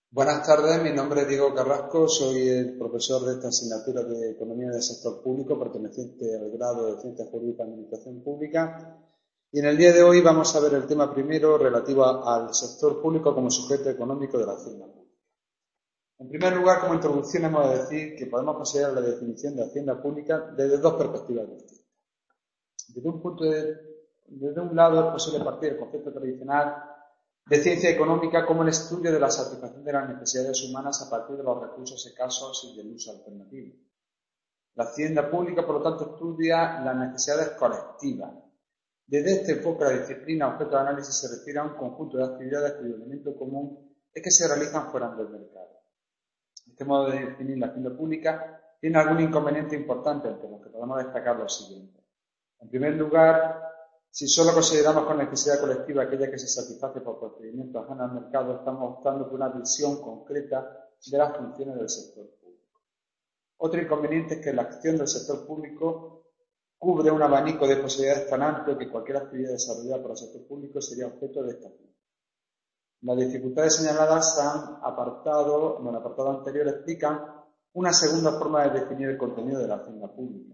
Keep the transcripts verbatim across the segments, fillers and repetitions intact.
Buenas tardes, mi nombre es Diego Carrasco, soy el profesor de esta asignatura de Economía del Sector Público, perteneciente al grado de Ciencias Jurídicas y Administración Pública. Y en el día de hoy vamos a ver el tema primero relativo al sector público como sujeto económico de la hacienda pública. En primer lugar, como introducción, hemos de decir que podemos considerar la definición de hacienda pública desde dos perspectivas distintas. Desde un, punto de, desde un lado es posible partir del concepto tradicional de ciencia económica como el estudio de la satisfacción de las necesidades humanas a partir de los recursos escasos y del uso alternativo. La hacienda pública, por lo tanto, estudia las necesidades colectivas. Desde este enfoque, la disciplina objeto de análisis se refiere a un conjunto de actividades cuyo elemento común es que se realizan fuera del mercado. Este modo de definir la hacienda pública tiene algún inconveniente importante, entre los que podemos destacar los siguientes. En primer lugar, si solo consideramos con necesidad colectiva aquella que se satisface por procedimientos ajenos al mercado, estamos optando por una visión concreta de las funciones del sector público. Otro inconveniente es que la acción del sector público cubre un abanico de posibilidades tan amplio que cualquier actividad desarrollada por el sector público sería objeto de esta acción. Las dificultades señaladas se han apartado, en el apartado anterior explican una segunda forma de definir el contenido de la hacienda pública,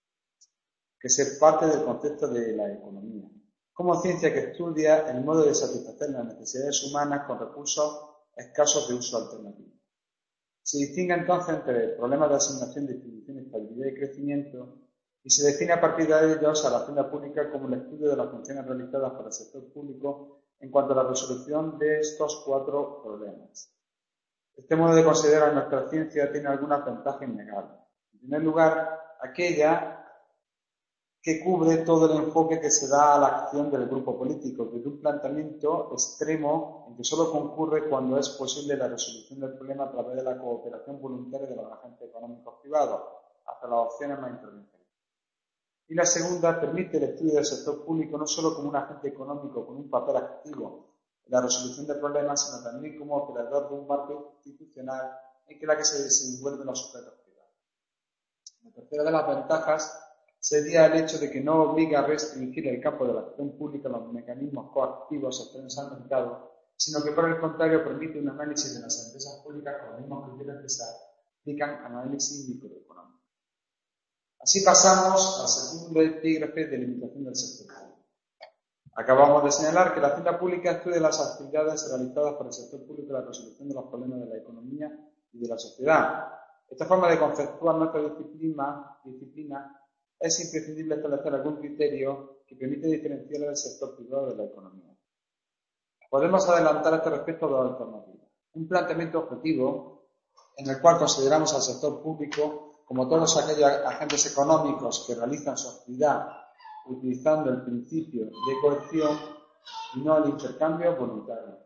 que se parte del concepto de la economía, como ciencia que estudia el modo de satisfacer las necesidades humanas con recursos escasos de uso alternativo. Se distingue entonces entre problemas de asignación, distribución, estabilidad y crecimiento, y se define a partir de ellos a la hacienda pública como el estudio de las funciones realizadas por el sector público en cuanto a la resolución de estos cuatro problemas. Este modo de considerar nuestra ciencia tiene algunas ventajas innegables. En primer lugar, aquella que cubre todo el enfoque que se da a la acción del grupo político, desde un planteamiento extremo en que solo concurre cuando es posible la resolución del problema a través de la cooperación voluntaria de los agentes económicos privados, hasta las opciones más intervencionistas. Y la segunda permite el estudio del sector público no solo como un agente económico con un papel activo en la resolución de problemas, sino también como operador de un marco institucional en que la que se desenvuelven los sujetos privados. La tercera de las ventajas sería el hecho de que no obliga a restringir el campo de la acción pública a los mecanismos coactivos externos al mercado, sino que por el contrario permite un análisis de las empresas públicas con los mismos criterios que se aplican al análisis microeconómico. Así pasamos al segundo epígrafe de limitación del sector público. Acabamos de señalar que la hacienda pública estudia las actividades realizadas por el sector público en la resolución de los problemas de la economía y de la sociedad. Esta forma de conceptuar nuestra disciplina, disciplina es imprescindible establecer algún criterio que permite diferenciar el sector privado de la economía. Podemos adelantar a este respecto dos alternativas. Un planteamiento objetivo en el cual consideramos al sector público como todos aquellos agentes económicos que realizan su actividad utilizando el principio de cohesión y no el intercambio voluntario.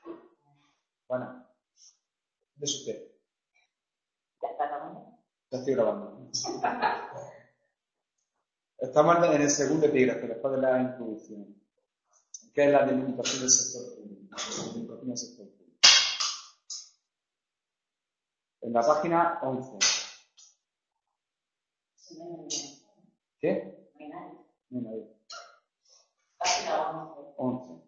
Bueno, ¿de usted? ¿Ya está grabando? Ya estoy grabando. Estamos en el segundo epígrafe, después de la introducción, que es la delimitación del sector público. Delimitación del sector público. En la página once. ¿Qué? No hay nadie. No hay nadie. Página once. once.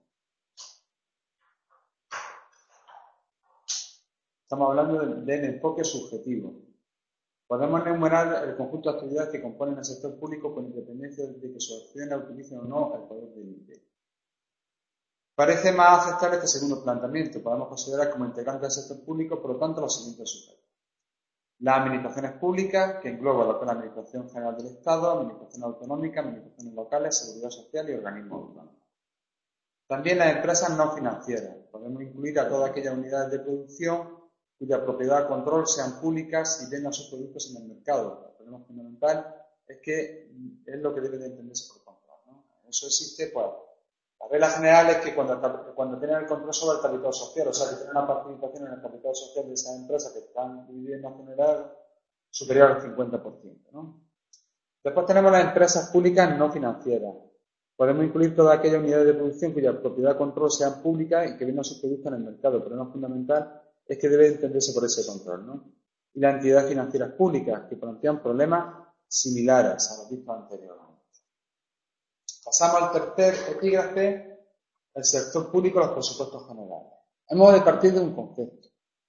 Estamos hablando del, del enfoque subjetivo. Podemos enumerar el conjunto de actividades que componen el sector público con independencia de que sus acciones utilicen o no el poder de límite. Parece más aceptable este segundo planteamiento. Podemos considerar como integrante del sector público, por lo tanto, los siguientes sujetos. Las administraciones públicas, que engloba lo que es la Administración General del Estado, Administraciones Autonómicas, Administraciones Locales, Seguridad Social y organismos autónomos. También las empresas no financieras. Podemos incluir a todas aquellas unidades de producción cuya propiedad o control sean públicas y vendan sus productos en el mercado. El problema fundamental es que es lo que debe de entenderse por control, ¿no? Eso existe, pues, la regla general es que cuando, cuando tienen el control sobre el capital social, o sea, que tienen una participación en el capital social de esas empresas que están dividiendo en general superior al cincuenta por ciento, ¿no? Después tenemos las empresas públicas no financieras. Podemos incluir todas aquellas unidades de producción cuya propiedad o control sean públicas y que vendan sus productos en el mercado. El problema fundamental es que debe entenderse por ese control, ¿no? Y las entidades financieras públicas, que plantean problemas similares a los vistos anteriormente. Pasamos al tercer epígrafe, el sector público y los presupuestos generales. Hemos de partir de un concepto.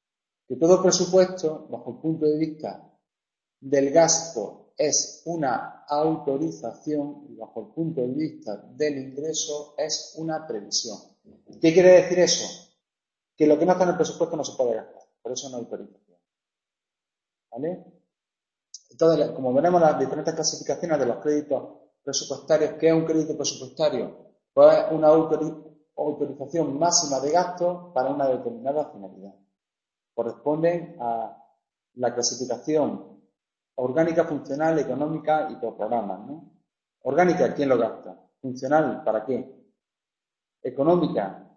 que todo presupuesto, bajo el punto de vista del gasto, es una autorización y bajo el punto de vista del ingreso es una previsión. ¿Qué quiere decir eso? Que lo que no está en el presupuesto no se puede gastar, por eso es una autorización. ¿Vale? Entonces, como veremos las diferentes clasificaciones de los créditos presupuestarios, ¿qué es un crédito presupuestario? Pues es una autorización máxima de gasto para una determinada finalidad. Corresponden a la clasificación orgánica, funcional, económica y por programas, ¿no? Orgánica, ¿quién lo gasta? Funcional, ¿para qué? Económica,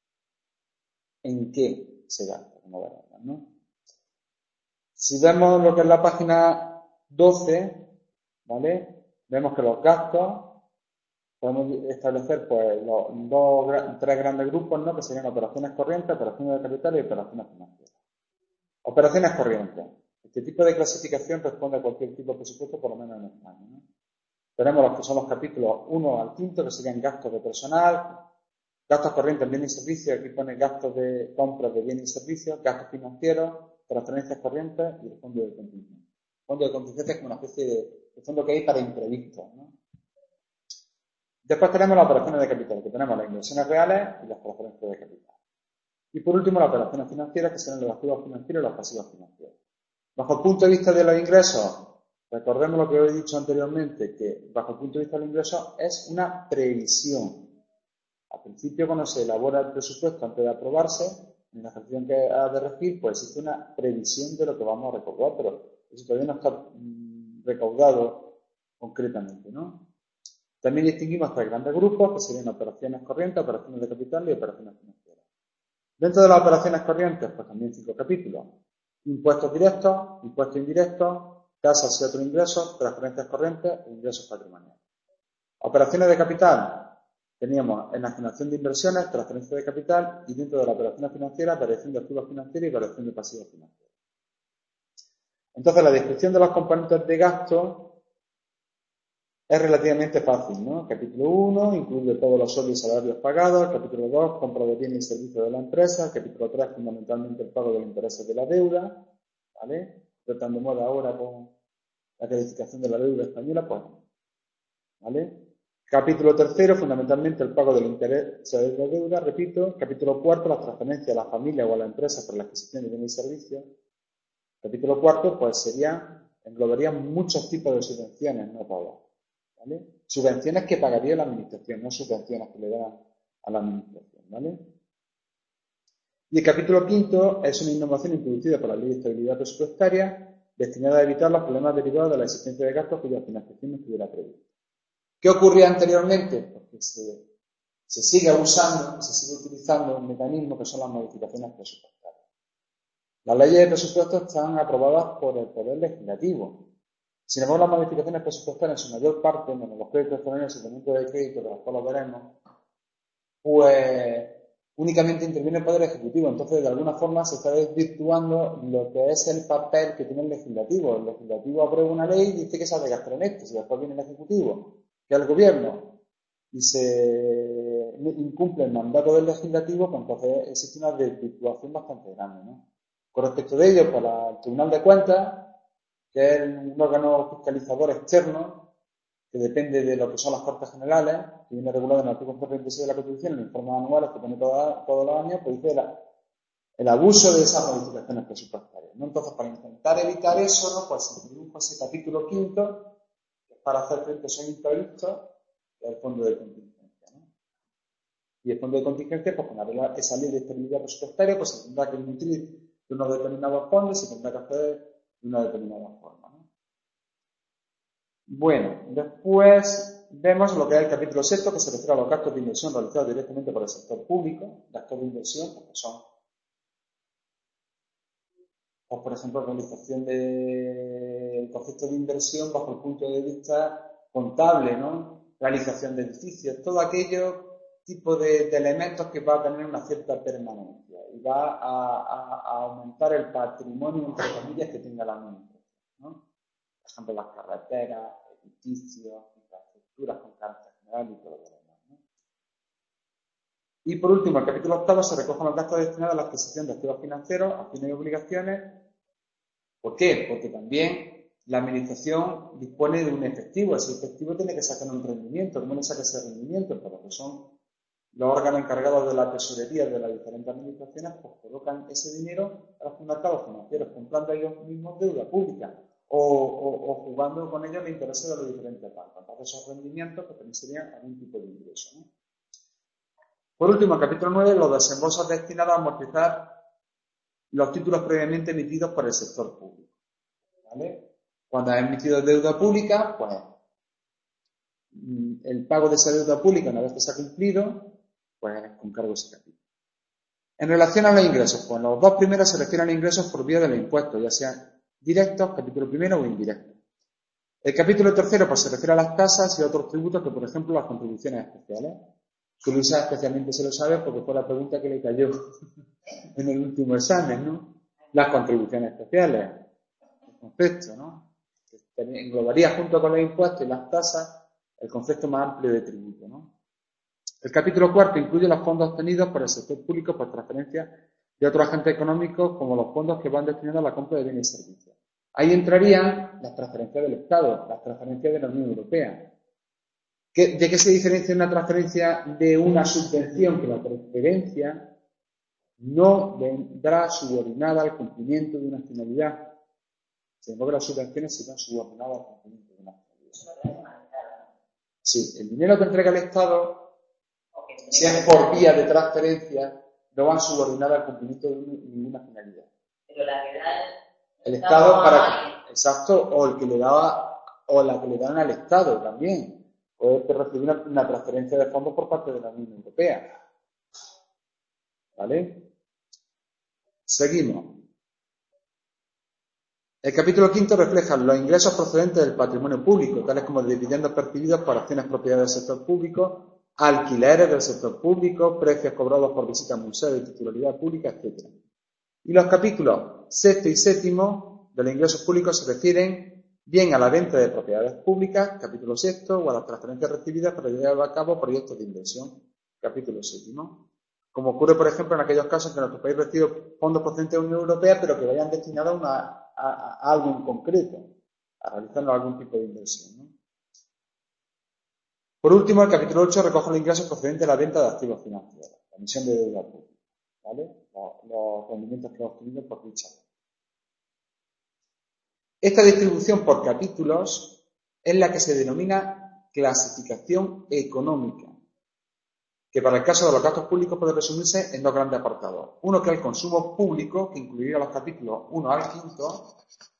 ¿en qué se gasta? Como veremos, ¿no? Si vemos lo que es la página doce, ¿vale? Vemos que los gastos podemos establecer pues los dos, tres grandes grupos, ¿no? Que serían operaciones corrientes, operaciones de capital y operaciones financieras. Operaciones corrientes. Este tipo de clasificación responde a cualquier tipo de presupuesto, por lo menos en España, ¿no? Tenemos los que son los capítulos uno al quinto, que serían gastos de personal, gastos corrientes en bienes y servicios, aquí pone gastos de compra de bienes y servicios, gastos financieros, transferencias corrientes y el fondo de contingencia. El fondo de contingencia es como una especie de, de fondo que hay para imprevistos, ¿no? Después tenemos las operaciones de capital, que tenemos las inversiones reales y las transferencias de capital. Y por último, las operaciones financieras, que serán los activos financieros y los pasivos financieros. Bajo el punto de vista de los ingresos, recordemos lo que os he dicho anteriormente, que bajo el punto de vista de los ingresos es una previsión. Al principio, cuando se elabora el presupuesto antes de aprobarse, en la ejecución que ha de regir, pues existe una previsión de lo que vamos a recaudar, pero eso todavía no está mmm, recaudado concretamente, ¿no? También distinguimos tres grandes grupos, que serían operaciones corrientes, operaciones de capital y operaciones financieras. Dentro de las operaciones corrientes, pues también cinco capítulos. Impuestos directos, impuestos indirectos, tasas y otros ingresos, transferencias corrientes e ingresos patrimoniales. Operaciones de capital, teníamos enajenación de inversiones, transferencia de capital y dentro de la operación financiera, variación de activos financieros y variación de pasivos financieros. Entonces, la descripción de los componentes de gasto es relativamente fácil, ¿no? Capítulo uno incluye todos los sueldos y salarios pagados. Capítulo dos, compra de bienes y servicios de la empresa. Capítulo tres, fundamentalmente el pago de los intereses de la deuda, ¿vale? Tratando de moda ahora con la calificación de la deuda española, pues, ¿vale? Capítulo tercero, fundamentalmente el pago del interés de la deuda, repito. Capítulo cuarto, las transferencias a la familia o a la empresa por la adquisición de bienes y servicios. Capítulo cuarto, pues sería, englobaría muchos tipos de subvenciones, no todas. ¿Vale? Subvenciones que pagaría la administración, no subvenciones que le dan a la administración, ¿vale? Y el capítulo quinto es una innovación introducida por la Ley de Estabilidad Presupuestaria destinada a evitar los problemas derivados de la existencia de gastos cuya financiación no estuviera prevista. ¿Qué ocurría anteriormente? Porque se, se sigue usando, se sigue utilizando un mecanismo que son las modificaciones presupuestarias. Las leyes de presupuestos están aprobadas por el Poder Legislativo. Sin embargo, las modificaciones presupuestarias, en su mayor parte, menos los créditos extraordinarios y suplementos de crédito, de los cuales veremos, pues únicamente interviene el Poder Ejecutivo. Entonces, de alguna forma, se está desvirtuando lo que es el papel que tiene el Legislativo. El Legislativo aprueba una ley y dice que se ha de gastar en esto. Si después viene el Ejecutivo, que es el Gobierno, y se incumple el mandato del Legislativo, pues entonces existe una desvirtuación bastante grande, ¿no? Con respecto de ello, para el Tribunal de Cuentas, que es un órgano fiscalizador externo que depende de lo que son las Cortes Generales, que viene regulado en el artículo ciento treinta y seis de la Constitución, en el informe anual que pone toda, todos los años, pues dice la, el abuso de esas modificaciones presupuestarias, ¿no? Entonces, para intentar evitar eso, ¿no? Pues se introdujo ese capítulo quinto, que es para hacer frente a esos imprevistos, que es el fondo de contingencia, ¿no? Y el fondo de contingencia, pues con esa ley de estabilidad presupuestaria, pues se tendrá que nutrir de unos determinados fondos y se tendrá que hacer de una determinada forma, ¿no? Bueno, después vemos lo que es el capítulo sexto, que se refiere a los gastos de inversión realizados directamente por el sector público. Gastos de inversión, porque son, pues, por ejemplo, realización del concepto de inversión bajo el punto de vista contable, ¿no? Realización de edificios, todo aquello tipo de, de elementos que va a tener una cierta permanencia y va a, a, a aumentar el patrimonio, entre comillas, que tenga la administración, ¿no? Por ejemplo, las carreteras, edificios, infraestructuras con carácter general y todo lo demás, ¿no? Y por último, el capítulo octavo se recogen los gastos destinados a la adquisición de activos financieros, acciones y obligaciones. ¿Por qué? Porque también la administración dispone de un efectivo. Ese efectivo tiene que sacar un rendimiento. ¿Cómo le saca ese rendimiento? Por lo que son los órganos encargados de la tesorería de las diferentes administraciones, pues colocan ese dinero a los mercados financieros, comprando ellos mismos deuda pública o, o, o jugando con ellos los intereses de los diferentes bancos. Entonces, esos rendimientos pues, también serían algún tipo de ingreso, ¿no? Por último, el capítulo nueve, los desembolsos destinados a amortizar los títulos previamente emitidos por el sector público. ¿Vale? Cuando ha emitido deuda pública, pues el pago de esa deuda pública, una vez que se ha cumplido, pues con cargo a ese capítulo. En relación a los ingresos, pues los dos primeros se refieren a ingresos por vía de los impuestos, ya sean directos, capítulo primero, o indirectos. El capítulo tercero pues se refiere a las tasas y otros tributos, que por ejemplo las contribuciones especiales. Que Luisa especialmente se lo sabe porque fue la pregunta que le cayó en el último examen, ¿no? Las contribuciones especiales, el concepto, ¿no? Que englobaría junto con los impuestos y las tasas el concepto más amplio de tributo, ¿no? El capítulo cuarto incluye los fondos obtenidos por el sector público por transferencia de otros agentes económicos, como los fondos que van destinados a la compra de bienes y servicios. Ahí entrarían las transferencias del Estado, las transferencias de la Unión Europea. ¿De qué se diferencia una transferencia de una subvención? Que la transferencia no vendrá subordinada al cumplimiento de una finalidad. Sin embargo, las subvenciones se van subordinadas al cumplimiento de una finalidad. Sí, el dinero que entrega el Estado, si es por vía de transferencia, no van subordinadas al cumplimiento de ninguna finalidad. Pero la que da el Estado para exacto, o el que le daba, o la que le dan al Estado también. O que recibe una, una transferencia de fondos por parte de la Unión Europea. ¿Vale? Seguimos. El capítulo quinto refleja los ingresos procedentes del patrimonio público, tales como dividendos percibidos por acciones propiedad del sector público, alquileres del sector público, precios cobrados por visitas a museos de titularidad pública, etcétera. Y los capítulos sexto y séptimo de los ingresos públicos se refieren bien a la venta de propiedades públicas, capítulo sexto, o a las transferencias recibidas para llevar a cabo proyectos de inversión, capítulo séptimo. Como ocurre, por ejemplo, en aquellos casos en que nuestro país recibe fondos procedentes de la Unión Europea, pero que vayan destinados a, una, a, a algo en concreto, a realizar algún tipo de inversión, ¿no? Por último, el capítulo ocho recoge los ingresos procedentes de la venta de activos financieros, la emisión de deuda pública, ¿vale? Los, los rendimientos que hemos obtenido por dicha vez. Esta distribución por capítulos es la que se denomina clasificación económica, que para el caso de los gastos públicos puede resumirse en dos grandes apartados. Uno que es el consumo público, que incluiría los capítulos uno al quinto,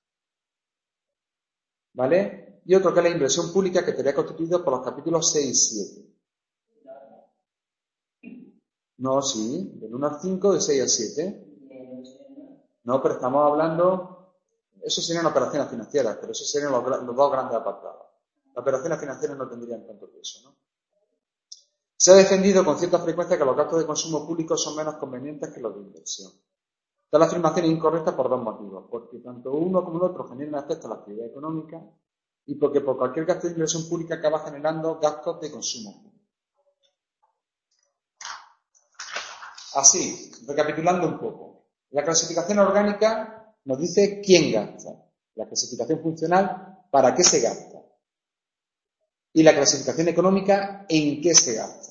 ¿vale? Y otro que es la inversión pública, que estaría constituido por los capítulos seis y siete. No, sí, del uno al cinco, de seis al siete. No, pero estamos hablando... Eso serían operaciones financieras, pero esos serían los, los dos grandes apartados. Las operaciones financieras no tendrían tanto peso, ¿no? Se ha defendido con cierta frecuencia que los gastos de consumo público son menos convenientes que los de inversión. Tal afirmación es incorrecta por dos motivos. Porque tanto uno como el otro generan efectos a la actividad económica y porque por cualquier gasto de inversión pública acaba generando gastos de consumo público. Así, recapitulando un poco. La clasificación orgánica nos dice quién gasta. La clasificación funcional, para qué se gasta. Y la clasificación económica, en qué se gasta.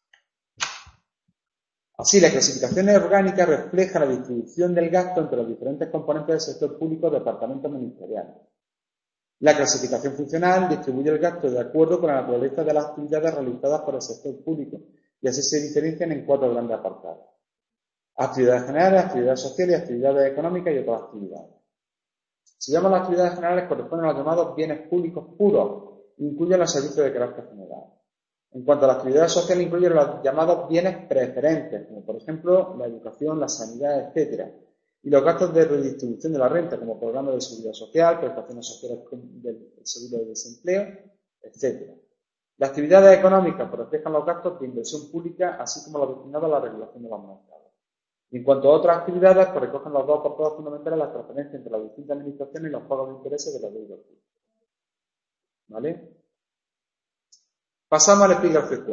Así, la clasificación orgánica refleja la distribución del gasto entre los diferentes componentes del sector público o departamentos ministeriales. La clasificación funcional distribuye el gasto de acuerdo con la naturaleza de las actividades realizadas por el sector público y así se diferencian en cuatro grandes apartados. Actividades generales, actividades sociales, actividades económicas y otras actividades. Si llamamos las actividades generales, corresponden a los llamados bienes públicos puros, incluyen los servicios de carácter general. En cuanto a la actividad social, incluyen los llamados bienes preferentes, como por ejemplo la educación, la sanidad, etcétera, y los gastos de redistribución de la renta, como programas de seguridad social, prestaciones sociales del seguro de desempleo, etcétera. Las actividades económicas pues, reflejan los gastos de inversión pública, así como los destinados a la regulación de los mercados. Y en cuanto a otras actividades, pues recogen los dos apartados fundamentales, las transferencias entre las distintas administraciones y los pagos de intereses de la deuda pública. ¿Vale? Pasamos al epígrafe cuarto,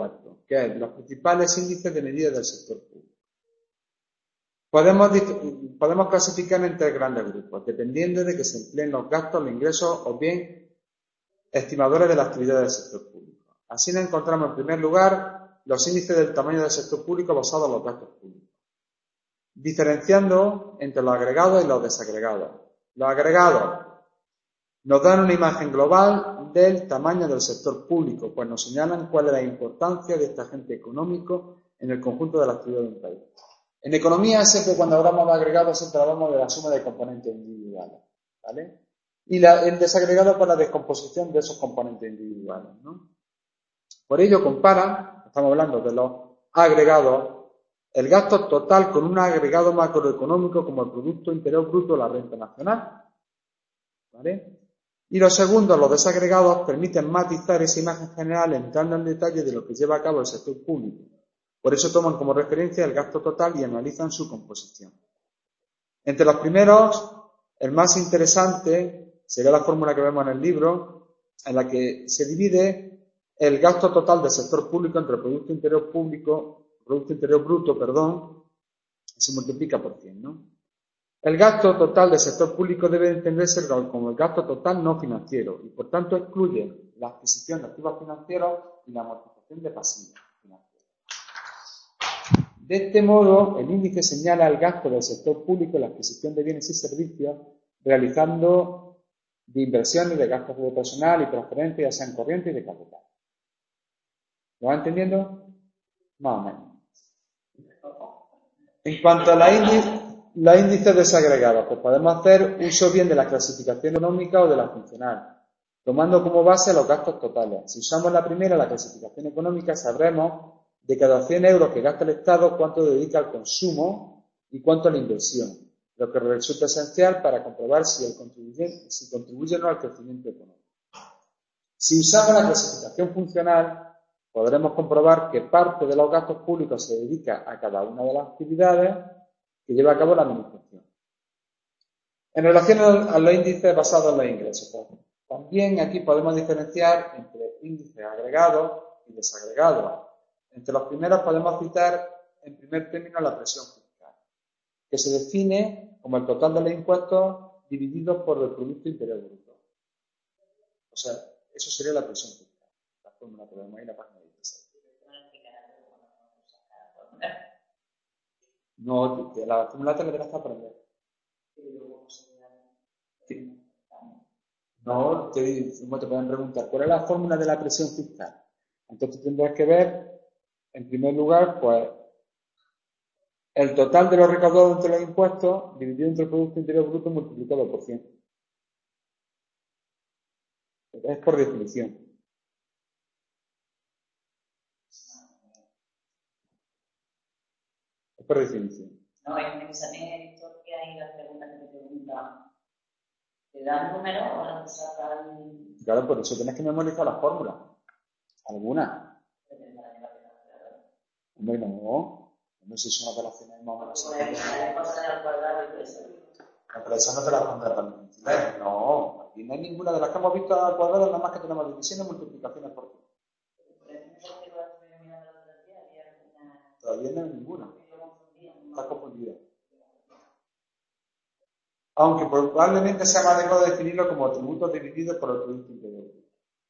que es los principales índices de medida del sector público. Podemos, podemos clasificar en tres grandes grupos, dependiendo de que se empleen los gastos, los ingresos o bien estimadores de la actividad del sector público. Así nos encontramos en primer lugar los índices del tamaño del sector público basados en los gastos públicos, diferenciando entre los agregados y los desagregados. Los agregados nos dan una imagen global del tamaño del sector público, pues nos señalan cuál es la importancia de este agente económico en el conjunto de la actividad de un país. En economía, siempre cuando hablamos de agregados, siempre hablamos de la suma de componentes individuales, ¿vale? Y la, el desagregado por la descomposición de esos componentes individuales, ¿no? Por ello, comparan, estamos hablando de los agregados, el gasto total con un agregado macroeconómico como el Producto Interior Bruto o la renta nacional, ¿vale? Y los segundos, los desagregados, permiten matizar esa imagen general entrando en detalle de lo que lleva a cabo el sector público. Por eso toman como referencia el gasto total y analizan su composición. Entre los primeros, el más interesante sería la fórmula que vemos en el libro, en la que se divide el gasto total del sector público entre el Producto Interior Público, Producto Interior Bruto, perdón, y se multiplica por cien, ¿no? El gasto total del sector público debe entenderse como el gasto total no financiero y, por tanto, excluye la adquisición de activos financieros y la amortización de pasivos financieros. De este modo, el índice señala el gasto del sector público en la adquisición de bienes y servicios, realizando de inversiones, de gastos de personal y transferencias, ya sean corrientes y de capital. ¿Lo va entendiendo? Más o menos. En cuanto a la índice, los índices desagregados, pues podemos hacer uso bien de la clasificación económica o de la funcional, tomando como base los gastos totales. Si usamos la primera, la clasificación económica, sabremos de cada cien euros que gasta el Estado cuánto dedica al consumo y cuánto a la inversión, lo que resulta esencial para comprobar si, el contribuye, si contribuye o no al crecimiento económico. Si usamos la clasificación funcional, podremos comprobar que parte de los gastos públicos se dedica a cada una de las actividades que lleva a cabo la administración. En relación a los índices basados en los ingresos, pues, también aquí podemos diferenciar entre índices agregados y desagregados. Entre los primeros podemos citar en primer término la presión fiscal, que se define como el total de los impuestos divididos por el Producto Interior Bruto. O sea, eso sería la presión fiscal. La fórmula que vemos ahí en la página dieciséis. No, la fórmula te la tienes que aprender. Sí. No, te, te pueden preguntar, ¿cuál es la fórmula de la presión fiscal? Entonces tendrás que ver, en primer lugar, pues, el total de los recaudados entre los impuestos dividido entre el Producto Interior Bruto multiplicado por cien. Es por definición. Es por definición. No, en el examen he visto que hay las preguntas que te preguntan, ¿te dan número o no te sacan? Claro, por eso tienes que memorizar las fórmulas. Algunas. Hombre, no. No sé si son operaciones más o menos. La presa no te la pondrá también. No, aquí no hay ninguna de las que hemos visto al cuadrado, nada más que tenemos divisiones y multiplicaciones por cien. Todavía no hay ninguna. Está confundida. Aunque probablemente sea más adecuado definirlo como tributos divididos por el Producto Interior Bruto.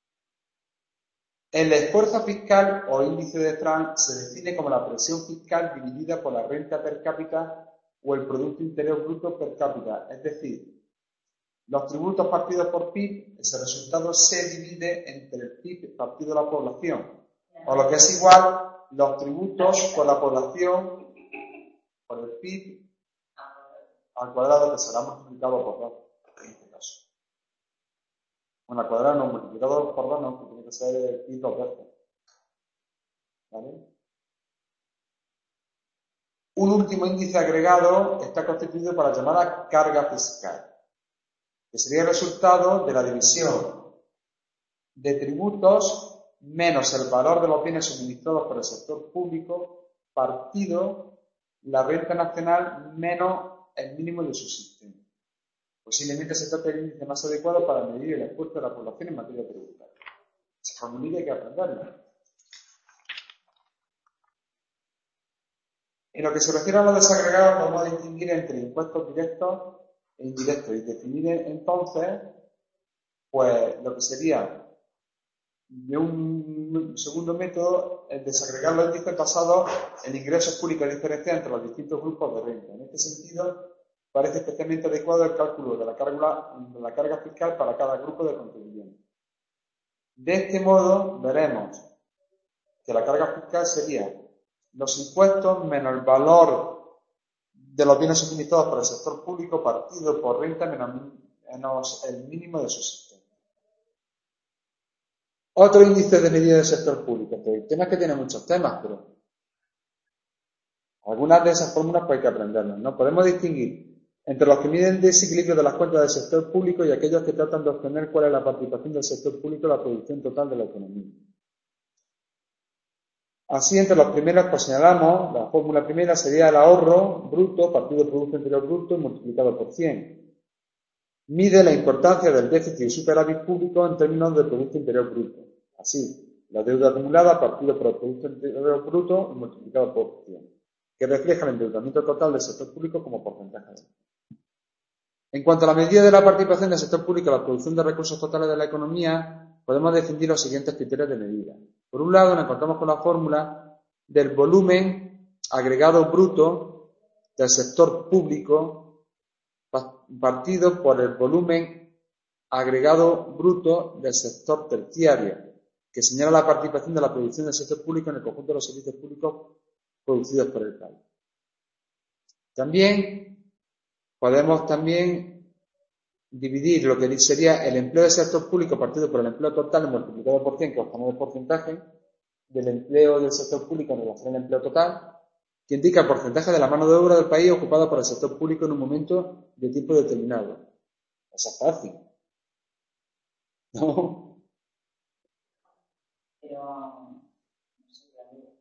El esfuerzo fiscal o índice de Frank se define como la presión fiscal dividida por la renta per cápita o el Producto Interior Bruto per cápita, es decir, los tributos partidos por P I B, ese resultado se divide entre el P I B partido la población, o lo que es igual, los tributos por la población por el P I B al cuadrado, que será multiplicado por dos, en este caso. Bueno, al cuadrado no, multiplicado por dos no, que tiene que ser el P I B dos veces. ¿Vale? Un último índice agregado está constituido por la llamada carga fiscal, que sería el resultado de la división de tributos menos el valor de los bienes suministrados por el sector público partido la renta nacional menos el mínimo de subsistencia. Posiblemente se trata del índice más adecuado para medir el esfuerzo de la población en materia tributaria. Esa formulita hay que aprenderla. En lo que se refiere a los desagregados, podemos distinguir entre impuestos directos e indirectos y definir entonces, pues, lo que sería de un segundo método, el desagregar los índices basados en ingresos públicos diferenciados entre los distintos grupos de renta. En este sentido, parece especialmente adecuado el cálculo de la carga, de la carga fiscal para cada grupo de contribuyentes. De este modo, veremos que la carga fiscal sería los impuestos menos el valor de los bienes suministrados por el sector público partido por renta menos, menos el mínimo de su sector. Otro índice de medida del sector público. El tema es que tiene muchos temas, pero algunas de esas fórmulas pues hay que aprenderlas, ¿no? Podemos distinguir entre los que miden el desequilibrio de las cuentas del sector público y aquellos que tratan de obtener cuál es la participación del sector público en la producción total de la economía. Así, entre los primeros, pues señalamos, la fórmula primera sería el ahorro bruto partido del Producto Interior Bruto multiplicado por cien. Mide la importancia del déficit y superávit público en términos de Producto Interior Bruto. Así, la deuda acumulada partido por el Producto Interior Bruto multiplicado por cien, que refleja el endeudamiento total del sector público como porcentaje de. En cuanto a la medida de la participación del sector público en la producción de recursos totales de la economía, podemos definir los siguientes criterios de medida. Por un lado, nos encontramos con la fórmula del volumen agregado bruto del sector público partido por el volumen agregado bruto del sector terciario, que señala la participación de la producción del sector público en el conjunto de los servicios públicos producidos por el país. También podemos también dividir lo que sería el empleo del sector público partido por el empleo total multiplicado por cien, que obtenemos el porcentaje del empleo del sector público en relación al empleo total, que indica el porcentaje de la mano de obra del país ocupada por el sector público en un momento de tiempo determinado. Eso es fácil, ¿no? Pero, no sé,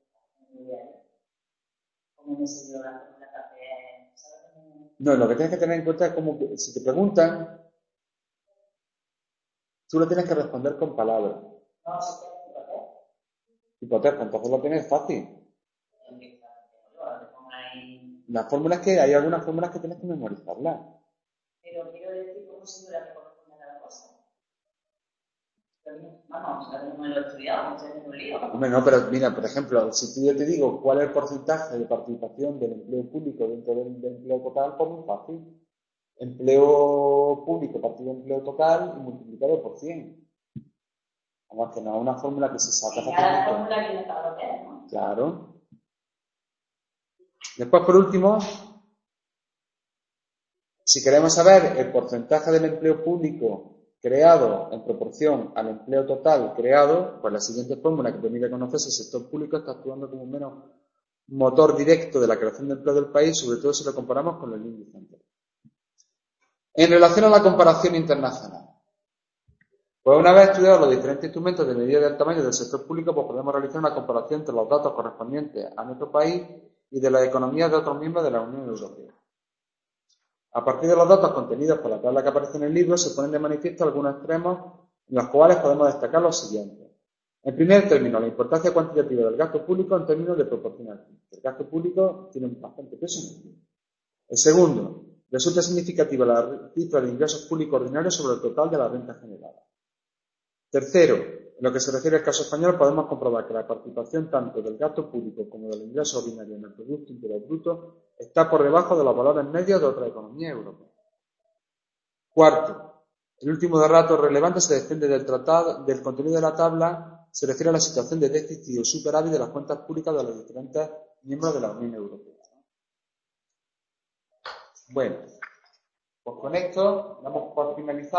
¿cómo me sirvió la fórmula café? No, lo que tienes que tener en cuenta es como que si te preguntan, tú lo tienes que responder con palabras. No, si tienes hipoteca. Hipoteca, entonces lo tienes fácil. Las fórmulas que hay algunas fórmulas que tienes que memorizarlas. Pero quiero decir cómo se la que corresponde a cada cosa. Vamos, a ver, no lo he estudiado, no sé, tengo un lío. Hombre, no, pero mira, por ejemplo, si yo te digo cuál es el porcentaje de participación del empleo público dentro del, del empleo total, pues muy fácil. Empleo público partido de empleo total y multiplicado por cien. Además que no es una fórmula que se saca. Y cada fórmula que me está bloqueando, ¿no? Claro. Después, por último, si queremos saber el porcentaje del empleo público creado en proporción al empleo total creado, pues la siguiente fórmula que permite conocer si el sector público está actuando como un menos motor directo de la creación de empleo del país, sobre todo si lo comparamos con el índice anterior. En relación a la comparación internacional, pues una vez estudiados los diferentes instrumentos de medida del tamaño del sector público, pues podemos realizar una comparación entre los datos correspondientes a nuestro país y de las economías de otros miembros de la Unión Europea. A partir de los datos contenidos por la tabla que aparece en el libro, se ponen de manifiesto algunos extremos en los cuales podemos destacar los siguientes. En primer término, la importancia cuantitativa del gasto público en términos de proporcionalidad. El gasto público tiene un bastante peso en el libro. El segundo, resulta significativa la cifra de ingresos públicos ordinarios sobre el total de la renta generada. Tercero, en lo que se refiere al caso español, podemos comprobar que la participación tanto del gasto público como del ingreso ordinario en el Producto Interior Bruto está por debajo de los valores medios de otras economías europeas. Cuarto, el último dato relevante se desprende del tratado, del contenido de la tabla, se refiere a la situación de déficit o superávit de las cuentas públicas de los diferentes miembros de la Unión Europea. Bueno, pues con esto damos por finalizado.